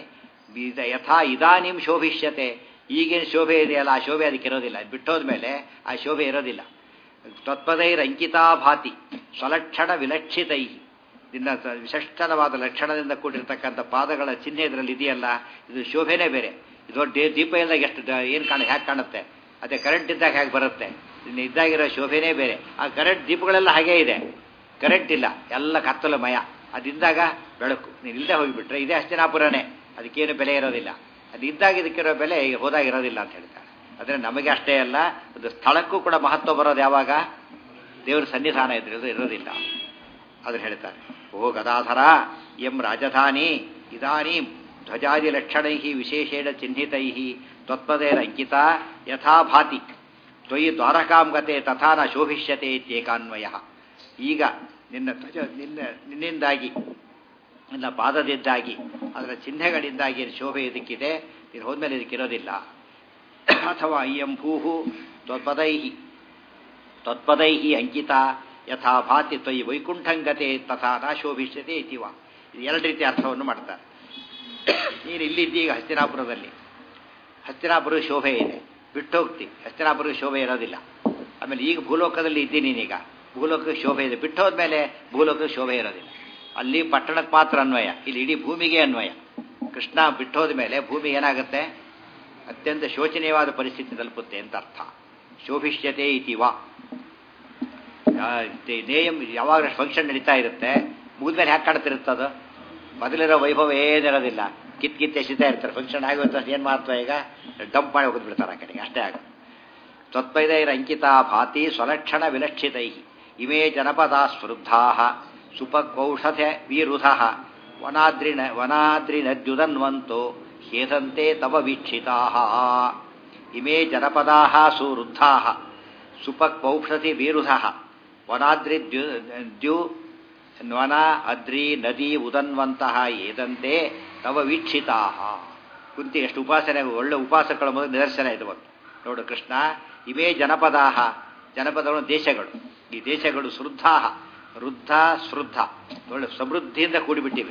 ಬೀಜ ಯಥಾ ಇದಾನಿಂ ಶೋಭಿಷ್ಯತೆ, ಈಗಿನ ಶೋಭೆ ಇದೆಯಲ್ಲ ಆ ಶೋಭೆ ಅದಕ್ಕೆ ಇರೋದಿಲ್ಲ. ಬಿಟ್ಟೋದ್ಮೇಲೆ ಆ ಶೋಭೆ ಇರೋದಿಲ್ಲ. ತತ್ಪದೈರಂಕಿತಾ ಭಾತಿ ಸ್ವಲಕ್ಷಣ ವಿಲಕ್ಷಿತೈ, ಇನ್ನು ವಿಶಿಷ್ಟವಾದ ಲಕ್ಷಣದಿಂದ ಕೂಡಿರ್ತಕ್ಕಂಥ ಪಾದಗಳ ಚಿಹ್ನೆ ಇದರಲ್ಲಿ ಇದೆಯಲ್ಲ, ಇದು ಶೋಭೆನೇ ಬೇರೆ. ಇದು ದೀಪ ಇದ್ದಾಗ ಎಷ್ಟು ಏನು ಕಾಣ ಹೇಗೆ ಕಾಣುತ್ತೆ, ಅದೇ ಕರೆಂಟ್ ಇದ್ದಾಗ ಹೇಗೆ ಬರುತ್ತೆ, ಇನ್ನು ಇದ್ದಾಗಿರೋ ಶೋಭೆನೇ ಬೇರೆ. ಆ ಕರೆಂಟ್ ದೀಪಗಳೆಲ್ಲ ಹಾಗೇ ಇದೆ, ಕರೆಂಟ್ ಇಲ್ಲ, ಎಲ್ಲ ಕತ್ತಲು ಮಯ. ಅದಿದ್ದಾಗ ಬೆಳಕು. ನೀನು ಇಲ್ಲದೆ ಹೋಗಿಬಿಟ್ರೆ ಇದೇ ಹಸ್ತಿನಾಪುರನೇ, ಅದಕ್ಕೇನು ಬೆಲೆ ಇರೋದಿಲ್ಲ. ಅದು ಇದ್ದಾಗ ಇದಕ್ಕಿರೋ ಬೆಲೆ ಈಗ ಹೋದಾಗಿರೋದಿಲ್ಲ ಅಂತ ಹೇಳ್ತಾರೆ. ಆದರೆ ನಮಗೆ ಅಷ್ಟೇ ಅಲ್ಲ, ಅದು ಸ್ಥಳಕ್ಕೂ ಕೂಡ ಮಹತ್ವ ಬರೋದು ಯಾವಾಗ ದೇವರ ಸನ್ನಿಧಾನ ಇದ್ರದ್ದು ಇರೋದಿಲ್ಲ. ಅದನ್ನು ಹೇಳ್ತಾರೆ. ಓ ಗದಾಧರ ಎಂ ರಾಜಧಾನಿ ಇದಾನೀಂ ಧ್ವಜಾದಿ ಲಕ್ಷಣೈ ವಿಶೇಷೇಣ ಚಿಹ್ನಿತೈ ತ್ವತ್ಪದೇನ ಅಂಕಿತ ಯಥಾ ಭಾತಿ ತ್ವಯಿ ದ್ವಾರಕಾಂ ಗತೆ ತಥಾ ನ ಶೋಭಿಷ್ಯತೆ ಇತ್ಯೇಕಾನ್ವಯ. ಈಗ ನಿನ್ನ ಧ್ವಜ ನಿನ್ನ ನಿನ್ನಿಂದಾಗಿ ನಿನ್ನ ಪಾದದಿಂದಾಗಿ ಅದರ ಚಿಹ್ನೆಗಳಿಂದಾಗಿ ಶೋಭೆ ಇದಕ್ಕಿದೆ, ನೀನು ಹೋದ್ಮೇಲೆ ಇದಕ್ಕಿರೋದಿಲ್ಲ. ಅಥವಾ ಇಯಂ ಭೂಹು ತ್ವತ್ಪದೈ ತ್ವತ್ಪದೈ ಅಂಕಿತ ಯಥಾ ಭಾತಿ ತ್ವಯಿ ವೈಕುಂಠಂಗತೆ ತಥಾ ನ ಶೋಭಿಷ್ಯತೆ ಇತಿವ. ಇದು ಎರಡು ರೀತಿ ಅರ್ಥವನ್ನು ಮಾಡ್ತಾರೆ. ನೀನು ಇಲ್ಲಿದ್ದೀಗ ಹಸ್ತಿನಾಪುರದಲ್ಲಿ, ಹಸ್ತಿನಾಪುರ ಶೋಭೆ ಇದೆ, ಬಿಟ್ಟು ಹೋಗ್ತಿ, ಹಸ್ತಿನಾಪುರ ಶೋಭೆ ಇರೋದಿಲ್ಲ. ಆಮೇಲೆ ಈಗ ಭೂಲೋಕದಲ್ಲಿ ಇದ್ದೀನಿ, ನೀನೀಗ ಭೂಲೋಕಕ್ಕೆ ಶೋಭೆ ಇದೆ, ಬಿಟ್ಟು ಹೋದ್ಮೇಲೆ ಭೂಲೋಕಕ್ಕೆ ಶೋಭೆ ಇರೋದಿಲ್ಲ. ಅಲ್ಲಿ ಪಟ್ಟಣಕ್ಕೆ ಮಾತ್ರ ಅನ್ವಯ, ಇಲ್ಲಿ ಇಡೀ ಭೂಮಿಗೆ ಅನ್ವಯ. ಕೃಷ್ಣ ಬಿಟ್ಟು ಹೋದ ಮೇಲೆ ಭೂಮಿ ಏನಾಗುತ್ತೆ, ಅತ್ಯಂತ ಶೋಚನೀಯವಾದ ಪರಿಸ್ಥಿತಿ ತಲುಪುತ್ತೆ ಅಂತ ಅರ್ಥ. ಶೋಭಿಷ್ಯತೆ ಇತಿವ. ನೇಯಂ ಯಾವಾಗ ಫಂಕ್ಷನ್ ನಡೀತಾ ಇರುತ್ತೆ, ಮುಗಿದ್ಮೇಲೆ ಹ್ಯಾಕೆ ಕಾಣ್ತಿರುತ್ತದು, ಮೊದಲಿರೋ ವೈಭವ ಏನಿರೋದಿಲ್ಲ, ಕಿತ್ ಕಿತ್ ಎಸಿತಾ ಇರ್ತಾರೆ. ಫಂಕ್ಷನ್ ಆಗುತ್ತೆ ಏನು ಮಾಡ್ತಾ ಈಗ ಡಂಪ್ ಮಾಡಿ ಹೋಗಿ ಬಿಡ್ತಾರೆ ಆ ಕಡೆಗೆ, ಅಷ್ಟೇ ಆಗುತ್ತೆ. ತ್ವತ್ಪೈದೈರ ಅಂಕಿತಾ ಭಾತಿ ಸ್ವಲಕ್ಷಣ ವಿಲಕ್ಷಿತೈ ಇಮೇ ಜನಪದಾ ಸ್ಪೃದ್ಧಾ ಸುಪಕ್ವೌಷಧ ವಿರುಧ ವನಾದ್ರಿನ ವನಾದ್ರಿನದ್ಯುದನ್ವಂತೋ ಹೇದಂತೆ ತವ ವೀಕ್ಷಿತಾ. ಇಮೇ ಜನಪದಾ ಸುವೃದ್ಧಾ ಸುಪಕ್ವೌಷಧಿ ವಿರುಧ ವನಾದ್ರಿ ದ್ಯು ವನ ಅದ್ರಿ ನದಿ ಉದನ್ವಂತಹ ಏದಂತೆ ತವ ವೀಕ್ಷಿತಾ. ಕುಂತಿ ಎಷ್ಟು ಉಪಾಸನೆ, ಒಳ್ಳೆ ಉಪಾಸಕಗಳ ಮೊದಲು ನಿದರ್ಶನ ಇದು ಒಂದು ನೋಡು. ಕೃಷ್ಣ ಇವೇ ಜನಪದಾಹ, ಜನಪದಗಳು ದೇಶಗಳು. ಈ ದೇಶಗಳು ಶ್ರುದ್ಧಾ, ವೃದ್ಧ ಶ್ರುದ್ಧ, ಒಳ್ಳೆ ಸಮೃದ್ಧಿಯಿಂದ ಕೂಡಿಬಿಟ್ಟಿವೆ.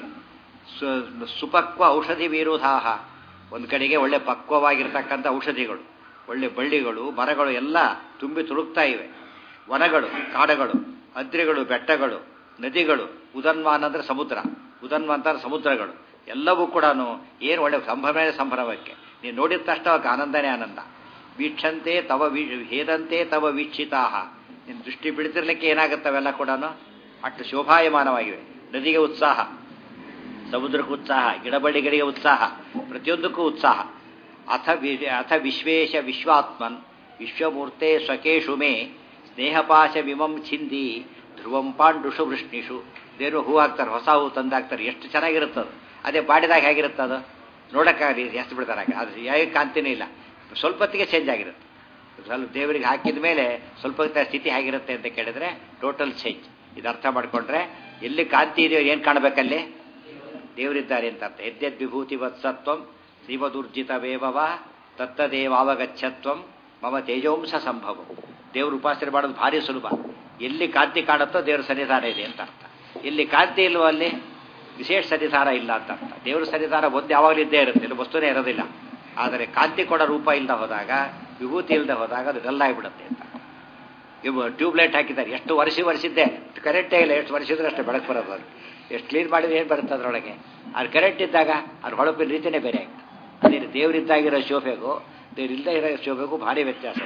ಸುಪಕ್ವ ಔಷಧಿ ವಿರೋಧಾಹ, ಒಂದು ಕಡೆಗೆ ಒಳ್ಳೆ ಪಕ್ವವಾಗಿರ್ತಕ್ಕಂಥ ಔಷಧಿಗಳು, ಒಳ್ಳೆ ಬಳ್ಳಿಗಳು ಮರಗಳು ಎಲ್ಲ ತುಂಬಿ ತುಳುಕ್ತಾ ಇವೆ. ವನಗಳು ಕಾಡುಗಳು, ಅದ್ರಿಗಳು ಬೆಟ್ಟಗಳು, ನದಿಗಳು, ಉದನ್ವಾನ್ ಅಂದರೆ ಸಮುದ್ರ, ಉದನ್ವಾನ್ ಅಂದರೆ ಸಮುದ್ರಗಳು ಎಲ್ಲವೂ ಕೂಡ ಏನು ಒಳ್ಳೆ ಸಂಭ್ರಮೇ ಸಂಭ್ರಮಕ್ಕೆ. ನೀನು ನೋಡಿದ ತಕ್ಷಣ ಅವಕ್ಕೆ ಆನಂದನೇ ಆನಂದ. ವೀಕ್ಷಂತೆ ತವ ವೀ ಹೇದಂತೆ ತವ ವೀಕ್ಷಿತಾ. ನಿನ್ನ ದೃಷ್ಟಿ ಬಿಡ್ತಿರ್ಲಿಕ್ಕೆ ಏನಾಗುತ್ತವೆಲ್ಲ ಕೂಡ ಅಷ್ಟು ಶೋಭಾಯಮಾನವಾಗಿವೆ. ನದಿಗೆ ಉತ್ಸಾಹ, ಸಮುದ್ರಕ್ಕೂ ಉತ್ಸಾಹ, ಗಿಡಬಳ್ಳಿಗಳಿಗೆ ಉತ್ಸಾಹ, ಪ್ರತಿಯೊಂದಕ್ಕೂ ಉತ್ಸಾಹ. ಅಥ ವಿ ಅಥ ವಿಶ್ವೇಶ ವಿಶ್ವಾತ್ಮನ್ ವಿಶ್ವಮೂರ್ತೆ ಸ್ವಕೇಶು ಮೇ ಸ್ನೇಹಪಾಶ ವಿಮಂ ಛಿಂದಿ ಧ್ರುವಂ ಪಾಂಡುಷು ವೃಷ್ಣಿಷು. ದೇವರು ಹೂ ಹಾಕ್ತಾರೆ, ಹೊಸ ಹೂ ತಂದಾಕ್ತಾರೆ, ಎಷ್ಟು ಚೆನ್ನಾಗಿರುತ್ತದು. ಅದೇ ಬಾಡಿದಾಗ ಹೇಗಿರುತ್ತದು ನೋಡೋಕ್ಕಾಗಲಿ, ಎಷ್ಟು ಬಿಡ್ತಾರೆ ಹಾಗೆ. ಅದು ಯಾವ ಕಾಂತಿನೂ ಇಲ್ಲ, ಸ್ವಲ್ಪ ಹೊತ್ತಿಗೆ ಚೇಂಜ್ ಆಗಿರುತ್ತೆ. ಸ್ವಲ್ಪ ದೇವರಿಗೆ ಹಾಕಿದ ಮೇಲೆ ಸ್ವಲ್ಪ ಸ್ಥಿತಿ ಹೇಗಿರುತ್ತೆ ಅಂತ ಕೇಳಿದ್ರೆ ಟೋಟಲ್ ಚೇಂಜ್. ಇದು ಅರ್ಥ ಮಾಡಿಕೊಂಡ್ರೆ ಎಲ್ಲಿ ಕಾಂತಿ ಇದೆಯೋ ಏನು ಕಾಣಬೇಕಲ್ಲಿ ದೇವರಿದ್ದಾರೆ ಅಂತ ಅರ್ಥ. ಯದ್ಯದ್ ವಿಭೂತಿ ವತ್ಸತ್ವಂ ಶ್ರೀಮದುರ್ಜಿತ ವೇವವ ತತ್ತದೇವಾವಗಚ್ಚತ್ವಂ ಮಮ ತೇಜೋಂಸ ಸಂಭವ. ದೇವ್ರ ಉಪಾಸನೆ ಮಾಡೋದು ಭಾರಿ ಸುಲಭ. ಎಲ್ಲಿ ಕಾಂತಿ ಕಾಣುತ್ತೋ ದೇವ್ರ ಸನ್ನಿಧಾನ ಇದೆ ಅಂತ ಅರ್ಥ. ಎಲ್ಲಿ ಕಾಂತಿ ಇಲ್ವೋ ಅಲ್ಲಿ ವಿಶೇಷ ಸನ್ನಿಧಾನ ಇಲ್ಲ ಅಂತ ಅರ್ಥ. ದೇವ್ರ ಸನ್ನಿಧಾನ ಒಂದು ಯಾವಾಗಲೂ ಇದ್ದೇ ಇರುತ್ತೆ, ಇಲ್ಲಿ ವಸ್ತುನೇ ಇರೋದಿಲ್ಲ. ಆದರೆ ಕಾಂತಿ ಕೊಡೋ ರೂಪ ಇಲ್ಲದೆ ಹೋದಾಗ, ವಿಭೂತಿ ಇಲ್ಲದೆ ಹೋದಾಗ ಅದು ಡಲ್ ಆಗಿಬಿಡುತ್ತೆ ಅಂತ. ಇವು ಟ್ಯೂಬ್ಲೈಟ್ ಹಾಕಿದ್ದಾರೆ, ಎಷ್ಟು ವರ್ಷ ವರ್ಷಿದ್ದೆ ಕರೆಂಟೇ ಇಲ್ಲ, ಎಷ್ಟು ವರ್ಷಿದ್ರೆ ಅಷ್ಟು ಬೆಳಕು ಬರೋದು. ಅದು ಎಷ್ಟು ಕ್ಲೀನ್ ಮಾಡಿದ್ರೆ ಏನು ಬರುತ್ತೆ ಅದರೊಳಗೆ. ಅದು ಕರೆಂಟ್ ಇದ್ದಾಗ ಅದ್ರ ಹೊಳಪಿನ ರೀತಿಯೇ ಬೇರೆ ಆಗ್ತದೆ. ಅದೇ ದೇವರಿದ್ದಾಗಿರೋ ಶೋಭೆಗೂ ದೇವರಿಲ್ಲದೆ ಇರೋ ಶೋಭೆಗೂ ಭಾರಿ ವ್ಯತ್ಯಾಸ.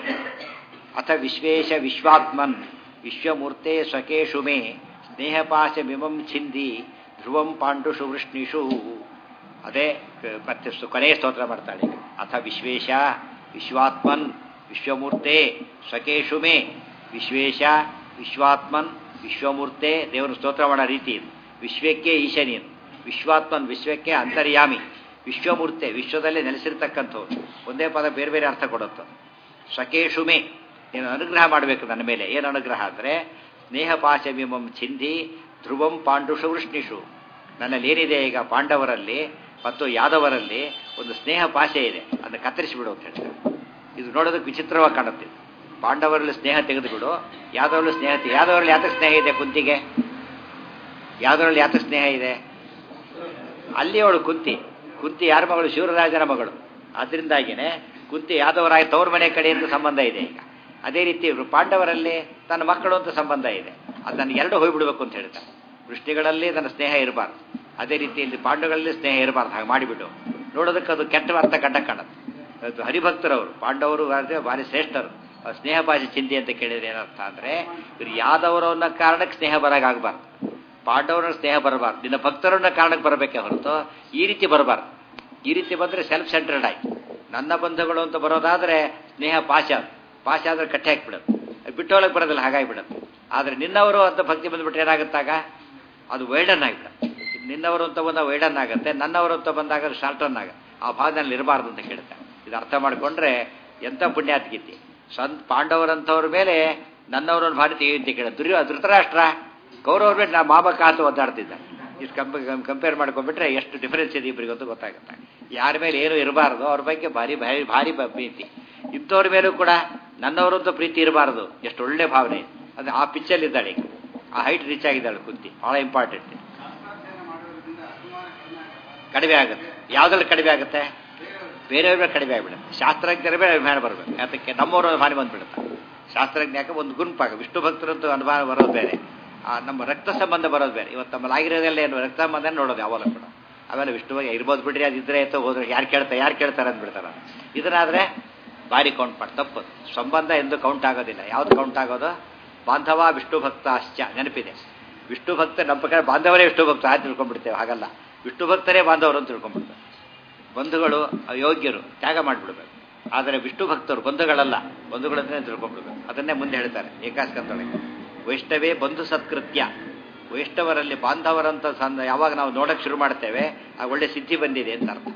ಅಥ ವಿಶ್ವೇಶ ವಿಶ್ವಾತ್ಮನ್ ವಿಶ್ವಮೂರ್ತೆ ಸ್ವಕೇಶು ಮೇ ಸ್ನೇಹಪಾಶ ಮಿಮಂ ಛಿಂದಿ ಧ್ರುವಂ ಪಾಂಡುಷು ವೃಷ್ಣಿಷು. ಅದೇ ಮತ್ತೆ ಕೊನೆಯ ಸ್ತೋತ್ರ ಮಾಡ್ತಾಳೆ. ಅಥ ವಿಶ್ವೇಶ ವಿಶ್ವಾತ್ಮನ್ ವಿಶ್ವಮೂರ್ತೆ ಸ್ವಕೇಶು ಮೇ. ವಿಶ್ವೇಶ ವಿಶ್ವಾತ್ಮನ್ ವಿಶ್ವಮೂರ್ತೆ ದೇವರು ಸ್ತೋತ್ರ ಮಾಡೋ ರೀತಿ ಇದು. ವಿಶ್ವಕ್ಕೆ ಈಶನೀನು, ವಿಶ್ವಾತ್ಮನ್ ವಿಶ್ವಕ್ಕೆ ಅಂತರ್ಯಾಮಿ, ವಿಶ್ವಮೂರ್ತೆ ವಿಶ್ವದಲ್ಲೇ ನೆಲೆಸಿರ್ತಕ್ಕಂಥವ್ರು. ಒಂದೇ ಪದ ಬೇರೆ ಬೇರೆ ಅರ್ಥ ಕೊಡುತ್ತೆ. ಸ್ವಕೇಶು ಮೇ, ನೀನು ಅನುಗ್ರಹ ಮಾಡಬೇಕು ನನ್ನ ಮೇಲೆ. ಏನು ಅನುಗ್ರಹ ಅಂದರೆ ಸ್ನೇಹಪಾಶ ವಿಮಂ ಛಿಂದಿ ಧ್ರುವಂ ಪಾಂಡುಷು ವೃಷ್ಣಿಷು. ನನ್ನಲ್ಲಿ ಏನಿದೆ ಈಗ ಪಾಂಡವರಲ್ಲಿ ಮತ್ತು ಯಾದವರಲ್ಲಿ ಒಂದು ಸ್ನೇಹ ಪಾಶೆ ಇದೆ, ಅದನ್ನು ಕತ್ತರಿಸಿಬಿಡು ಅಂತ ಹೇಳ್ತಾರೆ. ಇದು ನೋಡೋದಕ್ಕೆ ವಿಚಿತ್ರವಾಗಿ ಕಾಣುತ್ತೆ. ಪಾಂಡವರಲ್ಲಿ ಸ್ನೇಹ ತೆಗೆದುಬಿಡು, ಯಾದವರಲ್ಲಿ ಸ್ನೇಹ ಯಾದವರಲ್ಲಿ ಯಾತಕ್ಕೆ ಸ್ನೇಹ ಇದೆ ಕುಂತಿಗೆ? ಯಾದವರಲ್ಲಿ ಯಾತಕ್ಕೆ ಸ್ನೇಹ ಇದೆ? ಅಲ್ಲಿ ಅವಳು ಕುಂತಿ, ಕುಂತಿ ಯಾರ ಮಗಳು? ಶಿವರಾಜನ ಮಗಳು. ಅದರಿಂದಾಗಿಯೇ ಕುಂತಿ ಯಾದವರಾಯ ತವ್ರ ಮನೆ ಕಡೆ ಅಂತ ಸಂಬಂಧ ಇದೆ. ಈಗ ಅದೇ ರೀತಿ ಪಾಂಡವರಲ್ಲಿ ತನ್ನ ಮಕ್ಕಳು ಅಂತ ಸಂಬಂಧ ಇದೆ. ಅದು ನನಗೆ ಎರಡು ಹೋಗ್ಬಿಡ್ಬೇಕು ಅಂತ ಹೇಳ್ತಾರೆ. ವೃಷ್ಟಿಗಳಲ್ಲಿ ನನ್ನ ಸ್ನೇಹ ಇರಬಾರ್ದು, ಅದೇ ರೀತಿಯಲ್ಲಿ ಪಾಂಡವಗಳಲ್ಲಿ ಸ್ನೇಹ ಇರಬಾರ್ದು. ಹಾಗೆ ಮಾಡಿಬಿಟ್ಟು ನೋಡೋದಕ್ಕೆ ಅದು ಕೆಟ್ಟ ಅರ್ಥ ಕಂಡ ಕಾಣುತ್ತೆ. ಅದು ಹರಿಭಕ್ತರವರು, ಪಾಂಡವರು ಭಾರಿ ಶ್ರೇಷ್ಠರು. ಸ್ನೇಹ ಭಾಷೆ ಚಿಂತೆ ಅಂತ ಕೇಳಿದ್ರೆ ಏನರ್ಥ ಅಂದರೆ, ಇವರು ಯಾದವರನ್ನ ಕಾರಣಕ್ಕೆ ಸ್ನೇಹ ಬರೋಕ್ಕಾಗಬಾರ್ದು, ಪಾಂಡವರ ಸ್ನೇಹ ಬರಬಾರ್ದು, ನಿನ್ನ ಭಕ್ತರನ್ನ ಕಾರಣಕ್ಕೆ ಬರಬೇಕೇ ಹೊರತು ಈ ರೀತಿ ಬರಬಾರ್ದು. ಈ ರೀತಿ ಬಂದರೆ ಸೆಲ್ಫ್ ಸೆಂಟ್ರಡ್ ಆಯ್ತು. ನನ್ನ ಬಂಧುಗಳು ಅಂತ ಬರೋದಾದರೆ ಸ್ನೇಹ ಪಾಶ, ಪಾಶ ಆದರೆ ಕಟ್ಟೆ ಹಾಕಿಬಿಡೋದು, ಬಿಟ್ಟೋಳಕ್ಕೆ ಬರೋದಿಲ್ಲ, ಹಾಗಾಗಿಬಿಡೋದು. ಆದರೆ ನಿನ್ನವರು ಅಂತ ಭಕ್ತಿ ಬಂದುಬಿಟ್ರೆ ಏನಾಗುತ್ತಾಗ ಅದು ವೈಡನ್ ಆಗಿಬಿಡುತ್ತೆ. ನಿನ್ನವರು ಅಂತ ಬಂದಾಗ ವೈಡನ್ ಆಗುತ್ತೆ, ನನ್ನವರು ಅಂತ ಬಂದಾಗ ಅದು ಶಾರ್ಟನ್ ಆಗುತ್ತೆ. ಆ ಭಾಗದಲ್ಲಿ ಇರಬಾರ್ದು ಅಂತ ಕೇಳ್ತಾರೆ. ಇದು ಅರ್ಥ ಮಾಡಿಕೊಂಡ್ರೆ ಎಂಥ ಪುಣ್ಯಾತ್ಗೀತಿ. ಸಂತ ಪಾಂಡವರಂಥವ್ರ ಮೇಲೆ ನನ್ನವರನ್ನು ಭಾರಿ ತೆಗೆಯುವಂತೆ ಕೇಳ. ದುರ್ಯೋ ಧೃತರಾಷ್ಟ್ರ ಕೌರವ್ರ ಮೇಲೆ ನಾ ಮಾಬಕ ಅಂತ ಒದ್ದಾಡ್ತಿದ್ದ. ಇಷ್ಟು ಕಂಪ ಕಂಪೇರ್ ಮಾಡ್ಕೊಂಡ್ಬಿಟ್ರೆ ಎಷ್ಟು ಡಿಫರೆನ್ಸ್ ಇದೆ ಇಬ್ಬರಿಗಂತೂ ಗೊತ್ತಾಗುತ್ತೆ. ಯಾರ ಮೇಲೆ ಏನು ಇರಬಾರ್ದು ಅವ್ರ ಬಗ್ಗೆ ಭಾರಿ ಭಾರಿ ಭಾರಿ ಪ್ರೀತಿ. ಇಂಥವ್ರ ಮೇಲೂ ಕೂಡ ನನ್ನವರಂತೂ ಪ್ರೀತಿ ಇರಬಾರ್ದು, ಎಷ್ಟು ಒಳ್ಳೆ ಭಾವನೆ. ಅದು ಆ ಪಿಚ್ಚಲ್ಲಿದ್ದಾಳೆ ಈಗ, ಆ ಹೈಟ್ ರೀಚ್ ಆಗಿದ್ದಾಳೆ ಕುಂತಿ. ಭಾಳ ಇಂಪಾರ್ಟೆಂಟ್. ಕಡಿಮೆ ಆಗುತ್ತೆ. ಯಾವುದ್ರಲ್ಲಿ ಕಡಿಮೆ ಆಗುತ್ತೆ? ಬೇರೆಯವ್ರ ಕಡಿಮೆ ಆಗಿಬಿಡುತ್ತೆ. ಶಾಸ್ತ್ರಜ್ಞರ ಮೇಲೆ ಅಭಿಮಾನ ಬರಬೇಕು. ಅದಕ್ಕೆ ನಮ್ಮವರು ಅನುಮಾನ ಬಂದುಬಿಡುತ್ತೆ. ಶಾಸ್ತ್ರಜ್ಞ ಯಾಕೆ ಒಂದು ಗುಂಪಾಗ ವಿಷ್ಣು ಭಕ್ತರಂತೂ ಅನುಮಾನ ಬರೋದು ಬೇರೆ, ನಮ್ಮ ರಕ್ತ ಸಂಬಂಧ ಬರೋದು ಬೇರೆ. ಇವತ್ತು ನಮ್ಮಲ್ಲಿ ಆಗಿರೋದೆಲ್ಲ ಏನು ರಕ್ತ ಸಂಬಂಧ ನೋಡೋದು ಯಾವಾಗ ಕೂಡ. ಆಮೇಲೆ ವಿಷ್ಣು ಬಗ್ಗೆ ಇರ್ಬೋದು ಬಿಡ್ರಿ, ಅದು ಇದ್ರೆ ಆಯ್ತು, ಹೋದ್ರೆ ಯಾರು ಕೇಳ್ತಾರೆ ಯಾರು ಕೇಳ್ತಾರೆ ಅಂದ್ಬಿಡ್ತಾರೆ. ಇದನ್ನಾದರೆ ಭಾರಿ ಕೌಂಟ್ ಮಾಡಿ ತಪ್ಪದು. ಸಂಬಂಧ ಎಂದು ಕೌಂಟ್ ಆಗೋದಿಲ್ಲ. ಯಾವ್ದು ಕೌಂಟ್ ಆಗೋದು? ಬಾಂಧವ ವಿಷ್ಣು ಭಕ್ತ ಅಶ್ಚ. ನೆನಪಿದೆ, ವಿಷ್ಣು ಭಕ್ತ ನಮ್ಮ ಕಡೆ ಬಾಂಧವರೇ ವಿಷ್ಣು ಭಕ್ತ ಆಯ್ತು ತಿಳ್ಕೊಂಡ್ಬಿಡ್ತೇವೆ. ಹಾಗಲ್ಲ, ವಿಷ್ಣು ಭಕ್ತರೇ ಬಾಂಧವರು ಅಂತ ತಿಳ್ಕೊಂಡ್ಬಿಡ್ತೇವೆ. ಬಂಧುಗಳು ಯೋಗ್ಯರು, ತ್ಯಾಗ ಮಾಡಿಬಿಡ್ಬೇಕು. ಆದರೆ ವಿಷ್ಣು ಭಕ್ತರು ಬಂಧುಗಳಲ್ಲ, ಬಂಧುಗಳಂತಲೇ ತಿಳ್ಕೊಂಡ್ಬಿಡ್ಬೇಕು. ಅದನ್ನೇ ಮುಂದೆ ಹೇಳ್ತಾರೆ ಏಕಾಸ್ಕಂದೊಳಗೆ. ವೈಷ್ಣವೇ ಬಂಧು ಸತ್ಕೃತ್ಯ. ವೈಷ್ಣವರಲ್ಲಿ ಬಾಂಧವರಂತ ಸಂದ ಯಾವಾಗ ನಾವು ನೋಡಕ್ಕೆ ಶುರು ಮಾಡ್ತೇವೆ, ಆ ಒಳ್ಳೆ ಸಿದ್ಧಿ ಬಂದಿದೆ ಅಂತ ಅರ್ಥ.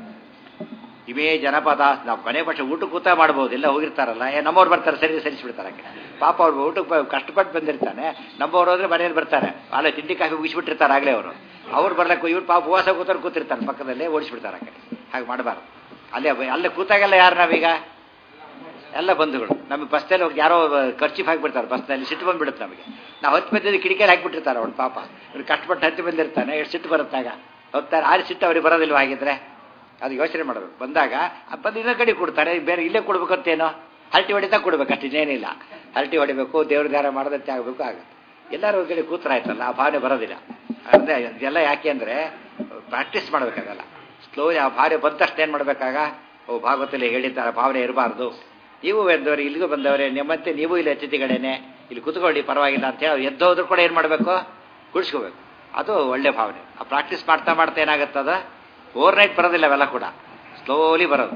ಇವೇ ಜನಪದ. ನಾವು ಕೊನೆ ಪಕ್ಷ ಊಟಕ್ಕೆ ಕೂತ ಮಾಡ್ಬೋದು, ಎಲ್ಲ ಹೋಗಿರ್ತಾರಲ್ಲ, ಏ ನಮ್ಮವ್ರು ಬರ್ತಾರೆ ಸರಿ ಸರಿಸ್ಬಿಡ್ತಾರೆ. ಪಾಪ ಅವ್ರು ಊಟಕ್ಕೆ ಕಷ್ಟಪಟ್ಟು ಬಂದಿರ್ತಾನೆ, ನಮ್ಮವ್ರು ಹೋದ್ರೆ ಮನೇಲಿ ಬರ್ತಾರೆ, ಅಲ್ಲೇ ತಿಂಡಿ ಕಾಫಿ ಮುಗಿಸ್ಬಿಟ್ಟಿರ್ತಾರೆ ಆಗಲೇ ಅವರು. ಅವ್ರು ಬರ್ಲಕ್ಕೆ ಇವ್ರು ಪಾಪ ಉಪವಾಸ ಕೂತವ್ರು ಕೂತಿರ್ತಾರೆ ಪಕ್ಕದಲ್ಲೇ, ಓಡಿಸ್ಬಿಡ್ತಾರೆ ಆ ಕಡೆ. ಹಾಗೆ ಮಾಡಬಾರ್ದು. ಅಲ್ಲೇ ಅಲ್ಲೇ ಕೂತಾಗೆಲ್ಲ ಯಾರು ನಾವೀಗ ಎಲ್ಲ ಬಂಧುಗಳು. ನಮಗೆ ಬಸ್ನಲ್ಲಿ ಹೋಗಿ ಯಾರೋ ಖರ್ಚಿ ಹಾಕಿಬಿಡ್ತಾರೆ, ಬಸ್ನಲ್ಲಿ ಸಿಟ್ಟು ಬಂದುಬಿಡುತ್ತೆ ನಮಗೆ. ನಾವು ಹತ್ತು ಬಂದಿದ್ದು ಕಿಡಿಕೆಯಲ್ಲಿ ಹಾಕಿಬಿಟ್ಟಿರ್ತಾರೆ ಅವ್ರು ಪಾಪ. ಇವ್ರು ಕಷ್ಟಪಟ್ಟು ಹತ್ತಿ ಬಂದಿರ್ತಾನೆ, ಎಷ್ಟು ಸಿಟ್ಟು ಬರುತ್ತಾಗ ಹೋಗ್ತಾರೆ. ಆರು ಸಿಟ್ಟು ಅವ್ರಿಗೆ ಬರೋದಿಲ್ವ ಹಾಗಿದ್ರೆ? ಅದು ಯೋಚನೆ ಮಾಡೋದು. ಬಂದಾಗ ಬಂದು ಇನ್ನೊಂದು ಕಡೆ ಕೊಡ್ತಾರೆ, ಬೇರೆ ಇಲ್ಲೇ ಕೊಡ್ಬೇಕಂತೇನೋ, ಹರಟಿ ಹೊಡಿತಾ ಕೊಡ್ಬೇಕು ಅಷ್ಟು, ಇನ್ನೇನಿಲ್ಲ. ಹರಟಿ ಹೊಡಿಬೇಕು, ದೇವ್ರ ಧ್ಯಾನ ಮಾಡೋದಂತೆ ಆಗಬೇಕು, ಆಗುತ್ತೆ. ಎಲ್ಲರೂ ಕಡೆ ಕೂತ್ರಾಯ್ತಲ್ಲ, ಆ ಭಾವನೆ ಬರೋದಿಲ್ಲ. ಅಂದರೆ ಇದೆಲ್ಲ ಯಾಕೆ ಅಂದರೆ ಪ್ರಾಕ್ಟೀಸ್ ಮಾಡಬೇಕಾಗಲ್ಲ. ಸ್ಲೋಲಿ ಆ ಭಾವನೆ ಬಂದ ತಕ್ಷಣ ಏನು ಮಾಡಬೇಕಾಗ, ಓ ಭಾಗವತಲ್ಲಿ ಹೇಳಿದ್ದಾರೆ ಭಾವನೆ ಇರಬಾರ್ದು. ನೀವು ಬಂದವರೆ, ಇಲ್ಲಿಗೂ ಬಂದವರೇ, ನಿಮ್ಮಂತೆ ನೀವು ಇಲ್ಲಿ ಅತಿಥಿಗಳೇನೆ, ಇಲ್ಲಿ ಕೂತ್ಕೊಳ್ಳಿ ಪರವಾಗಿಲ್ಲ ಅಂತ ಹೇಳಿ ಎದ್ದೋದ್ರೂ ಕೂಡ ಏನು ಮಾಡಬೇಕು? ಕುಡಿಸ್ಕೋಬೇಕು. ಅದು ಒಳ್ಳೆ ಭಾವನೆ. ಆ ಪ್ರಾಕ್ಟೀಸ್ ಮಾಡ್ತಾ ಮಾಡ್ತಾ ಏನಾಗುತ್ತದ, ಓವರ್ ನೈಟ್ ಬರೋದಿಲ್ಲ, ಅವೆಲ್ಲ ಕೂಡ ಸ್ಲೋಲಿ ಬರೋದು.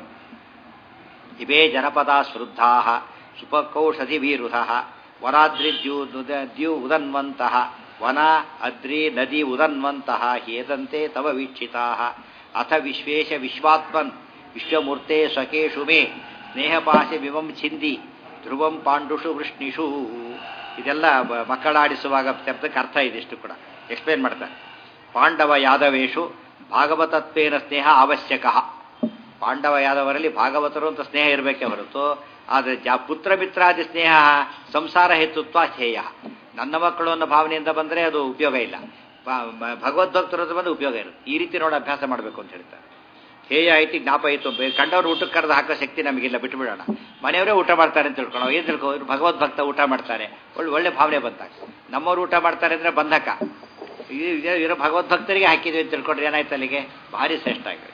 ಇವೇ ಜನಪದ ಶ್ರುದ್ಧಾ ಸುಪಕೌಷಧಿ ವೀರುಧ ವನಾದ್ರಿ ದ್ಯೂ ದ್ಯೂ ಉದನ್ವಂತಹ ವನ ಅದ್ರಿ ನದಿ ಉದನ್ವಂತಹ ಹೇದಂತೆ ತವ ವೀಕ್ಷಿತಾ ಅಥ ವಿಶ್ವೇಶ ವಿಶ್ವಾತ್ಮನ್ ವಿಶ್ವಮೂರ್ತೆ ಸ್ವಕೇಶು ಮೇ ಸ್ನೇಹಪಾಶೆ ವಿಮಂ ಛಿಂದಿ ಧ್ರುವಂ ಪಾಂಡುಷು ವೃಷ್ಣಿಷು. ಇದೆಲ್ಲ ಮಕ್ಕಳಾಡಿಸುವಾಗ ಶಬ್ದಕ್ಕೆ ಅರ್ಥ ಇದಿಷ್ಟು ಕೂಡ ಎಕ್ಸ್ಪ್ಲೇನ್ ಮಾಡ್ತಾರೆ. ಪಾಂಡವ ಯಾದವೇಶು ಭಾಗವತತ್ವೇನ ಸ್ನೇಹ ಅವಶ್ಯಕ. ಪಾಂಡವ ಯಾದವರಲ್ಲಿ ಭಾಗವತರು ಅಂತ ಸ್ನೇಹ ಇರಬೇಕೇ ಹೊರತು, ಆದರೆ ಜ ಪುತ್ರ ಮಿತ್ರಾದಿ ಸ್ನೇಹ ಸಂಸಾರ ಹೇತುತ್ವ ಧ್ಯೇಯ. ನನ್ನ ಮಕ್ಕಳು ಅನ್ನೋ ಭಾವನೆಯಿಂದ ಬಂದರೆ ಅದು ಉಪಯೋಗ ಇಲ್ಲ, ಭಗವದ್ಭಕ್ತರು ಅಂತ ಬಂದು ಉಪಯೋಗ ಇರುತ್ತೆ. ಈ ರೀತಿ ನೋಡಿ ಅಭ್ಯಾಸ ಮಾಡಬೇಕು ಅಂತ ಹೇಳ್ತಾರೆ. ಹೇಯ ಐತಿ ಜ್ಞಾಪ ಆಯಿತು, ಕಂಡವ್ರು ಊಟಕ್ಕೆ ಕರೆದು ಹಾಕೋ ಶಕ್ತಿ ನಮಗಿಲ್ಲ, ಬಿಟ್ಟು ಬಿಡೋಣ. ಮನೆಯವರೇ ಊಟ ಮಾಡ್ತಾರೆ ಅಂತ ತಿಳ್ಕೊಳ್ಳೋ, ಏನು ತಿಳ್ಕೊ, ಭಗವದ್ಭಕ್ತ ಊಟ ಮಾಡ್ತಾರೆ, ಒಳ್ಳೆ ಒಳ್ಳೆ ಭಾವನೆ ಬಂದಾಗ. ನಮ್ಮವ್ರು ಊಟ ಮಾಡ್ತಾರೆ ಅಂದರೆ ಬಂಧಕ, ಇರೋ ಭಗವದ್ಭಕ್ತರಿಗೆ ಹಾಕಿದ್ವಿ ಅಂತ ತಿಳ್ಕೊಂಡ್ರೆ ಏನಾಯ್ತು ಅಲ್ಲಿಗೆ? ಭಾರಿ ಶ್ರೇಷ್ಠ ಆಗಿದೆ.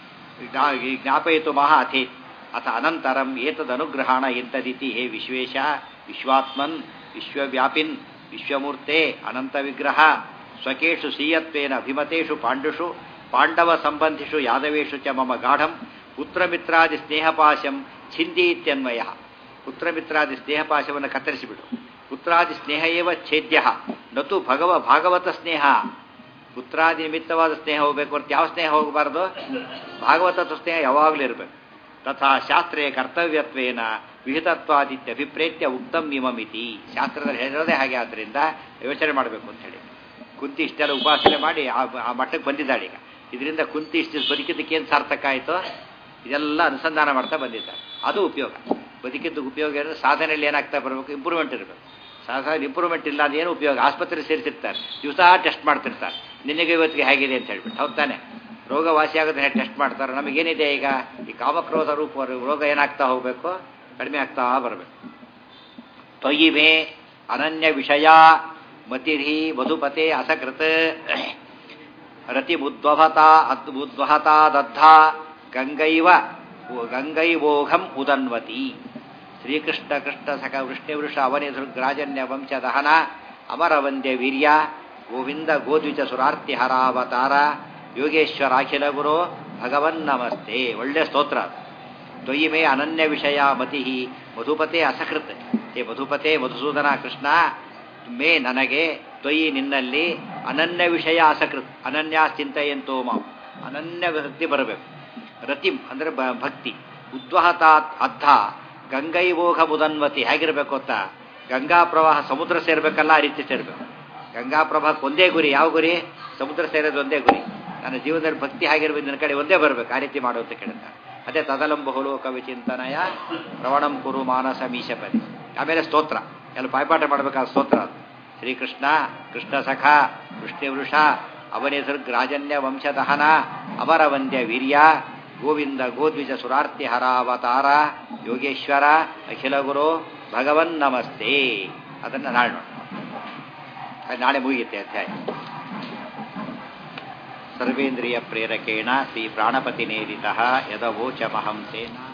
ಈ ಜ್ಞಾಪಯಿತು ಮಹಾ ಅಥಿ ಅಥ ಅನಂತರಂ ಏತದನುಗ್ರಹಣ ಎಂತದಿತಿ ಹೇ ವಿಶ್ವೇಶ ವಿಶ್ವಾತ್ಮನ್ ವಿಶ್ವವ್ಯಾಪಿನ್ ವಿಶ್ವಮೂರ್ತೆ ಅನಂತ ವಿಗ್ರಹ ಸ್ವಕೇಶು ಸೀಯತ್ವೇನ ಅಭಿಮತೇಷು ಪಾಂಡುಷು ಪಾಂಡವ ಸಂಬಂಧಿಷು ಯಾದವೇಶು ಚ ಮಮ ಗಾಢಂ ಪುತ್ರಮಿತ್ರಾದಿ ಸ್ನೇಹಪಾಶಂ ಛಿಂದಿ ಇತ್ಯನ್ವಯ. ಪುತ್ರಮಿತ್ರಾದಿ ಸ್ನೇಹಪಾಶವನ್ನು ಕತ್ತರಿಸಿಬಿಡು. ಪುತ್ರಾದಿ ಸ್ನೇಹ ಏವ ಛೇದ್ಯ ನತು ಭಗವ ಭಾಗವತ ಸ್ನೇಹ. ಪುತ್ರಾದಿ ನಿಮಿತ್ತವಾದ ಸ್ನೇಹ ಹೋಗಬೇಕು ಹೊರತು ಯಾವ ಸ್ನೇಹ ಹೋಗಬಾರ್ದು? ಭಾಗವತ ಸ್ನೇಹ ಯಾವಾಗಲೂ ಇರಬೇಕು. ತಥಾ ಶಾಸ್ತ್ರೇ ಕರ್ತವ್ಯತ್ವೇನ ವಿಹಿತತ್ವಾದಿತ್ಯ ಅಭಿಪ್ರೇತ್ಯ ಉಕ್ತಂ ಇಮಮಿತಿ. ಶಾಸ್ತ್ರದಲ್ಲಿ ಹೇಳಿರೋದೇ ಹಾಗೆ, ಆದ್ದರಿಂದ ಯೋಚನೆ ಮಾಡಬೇಕು ಅಂತ ಹೇಳಿ ಕುಂತಿ ಇಷ್ಟೆಲ್ಲ ಉಪಾಸನೆ ಮಾಡಿ ಆ ಮಟ್ಟಕ್ಕೆ ಬಂದಿದ್ದಾಳೆ. ಈಗ ಇದರಿಂದ ಕುಂತಿ ಇಷ್ಟು ಬದುಕಿದ್ದಕ್ಕೆ ಏನು ಸಾರ್ಥಕ ಆಯಿತು? ಇದೆಲ್ಲ ಅನುಸಂಧಾನ ಮಾಡ್ತಾ ಬಂದಿದ್ದಾರೆ. ಅದು ಉಪಯೋಗ. ಬದುಕಿದ್ದು ಉಪಯೋಗ ಇರೋದು ಸಾಧನೆಯಲ್ಲಿ ಏನಾಗ್ತಾ ಬರಬೇಕು? ಇಂಪ್ರೂವ್ಮೆಂಟ್ ಇರಬೇಕು. ಸಾಧಾರಣ ಇಂಪ್ರೂವ್ಮೆಂಟ್ ಇಲ್ಲ ಅದೇನು ಉಪಯೋಗ? ಆಸ್ಪತ್ರೆ ಸೇರಿಸಿರ್ತಾರೆ, ದಿವಸ ಟೆಸ್ಟ್ ಮಾಡ್ತಿರ್ತಾರೆ, ನಿನಗೆ ಇವತ್ತಿಗೆ ಹೇಗಿದೆ ಅಂತ ಹೇಳ್ಬಿಟ್ಟು. ಹೌದು ತಾನೆ? ರೋಗ ವಾಸಿಯಾಗೋದನ್ನ ಟೆಸ್ಟ್ ಮಾಡ್ತಾರೆ. ನಮಗೇನಿದೆ ಈಗ ಈ ಕಾಮಕ್ರೋಧ ರೂಪ ರೋಗ ಏನಾಗ್ತಾ ಹೋಗಬೇಕು, ಕಡಿಮೆ ಆಗ್ತಾ ಬರಬೇಕು. ತ್ವಯಿಮೇ ಅನನ್ಯ ವಿಷಯ ಮತಿರ್ಹಿ ಮಧುಪತೆ ಅಸಕೃತ್ ರತಿಬುದ್ವಹತಾ ಅದ್ಬುದ್ವಹತಾ ದದ್ಧ ಗಂಗೈವ ಗಂಗೈವೋಘಂ ಉದನ್ವತಿ. ಶ್ರೀಕೃಷ್ಣ ಕೃಷ್ಣ ಸಖ ವೃಷ್ಣಿವೃಷ ಅವನಿಧೃಗ್ರಾಜನ್ಯ ವಂಶ ದಹನ ಅಮರವಂದ್ಯ ವೀರ್ಯ ಗೋವಿಂದ ಗೋದ್ವಿಜ ಸುರಾರ್ತಿ ಹರಾವತಾರ ಯೋಗೇಶ್ವರ ಅಖಿಲ ಗುರು ಭಗವನ್ ನಮಸ್ತೆ. ಒಳ್ಳೆ ಸ್ತೋತ್ರ. ತ್ವಯಿಮೇ ಅನನ್ಯ ವಿಷಯ ಮತಿ ಮಧುಪತೆ ಅಸಕೃತ್. ಹೇ ಮಧುಪತೆ ಮಧುಸೂದನ ಕೃಷ್ಣ, ಮೇ ನನಗೆ ತ್ವಯಿ ನಿನ್ನಲ್ಲಿ ಅನನ್ಯ ವಿಷಯ ಅಸಕೃತ್, ಅನನ್ಯ ಚಿಂತೆಯಂತೋ ಮಾವು, ಅನನ್ಯ ಭಕ್ತಿ ಬರಬೇಕು. ರತಿಂ ಅಂದರೆ ಭಕ್ತಿ, ಉದ್ವಹತಾತ್ ಅದ್ಧ ಗಂಗೈವೋಘ ಮುದನ್ವತಿ. ಹೇಗಿರಬೇಕು ಅಂತ, ಗಂಗಾ ಪ್ರವಾಹ ಸಮುದ್ರ ಸೇರ್ಬೇಕಲ್ಲ ಆ ರೀತಿ ಸೇರ್ಬೇಕು. ಗಂಗಾ ಪ್ರವಾಹಕ್ಕೆ ಒಂದೇ ಗುರಿ. ಯಾವ ಗುರಿ? ಸಮುದ್ರ ಸೇರೋದು ಒಂದೇ ಗುರಿ. ನನ್ನ ಜೀವನದಲ್ಲಿ ಭಕ್ತಿ ಆಗಿರ್ಬೇಕು, ನನ್ನ ಕಡೆ ಒಂದೇ ಬರಬೇಕು. ಆ ರೀತಿ ಮಾಡು ಅಂತ ಕೇಳ್ತಾರೆ. ಅದೇ ತದಲಂಬಹುಳು ಕವಿಚಿಂತನಯ ಪ್ರವಣಂ ಕುರು ಮಾನಸ ಮೀಶಪದಿ. ಆಮೇಲೆ ಸ್ತೋತ್ರ ಎಲ್ಲ ಪಾಯ್ಪಾಟ ಮಾಡಬೇಕಾದ ಸ್ತೋತ್ರ ಅದು. ಶ್ರೀಕೃಷ್ಣ ಕೃಷ್ಣ ಸಖ ವೃಷ್ಣಿವೃಷ ಅವನಿಧೃಗ್ರಾಜನ್ಯ ವಂಶದಹನ ಅಮರವಂದ್ಯ ವೀರ್ಯ ಗೋವಿಂದ ಗೋದ್ವಿಜ ಸುರಾರ್ತಿ ಹರಾವತಾರ ಯೋಗೇಶ್ವರ ಅಖಿಲ ಗುರು ಭಗವನ್ ನಮಸ್ತೆ. ಅದನ್ನು ನಾಳೆ ನೋಡೋಣ. ನಾಳೆ ಮುಗಿಯುತ್ತೆ ಅಧ್ಯಾಯ. ಸರ್ವೇಂದ್ರಿಯ ಪ್ರೇರಕೇಣ ಶ್ರೀ ಪ್ರಾಣಪತಿ ನೇರಿತಃ ಯದವೋಚಮಹಂಸೇನ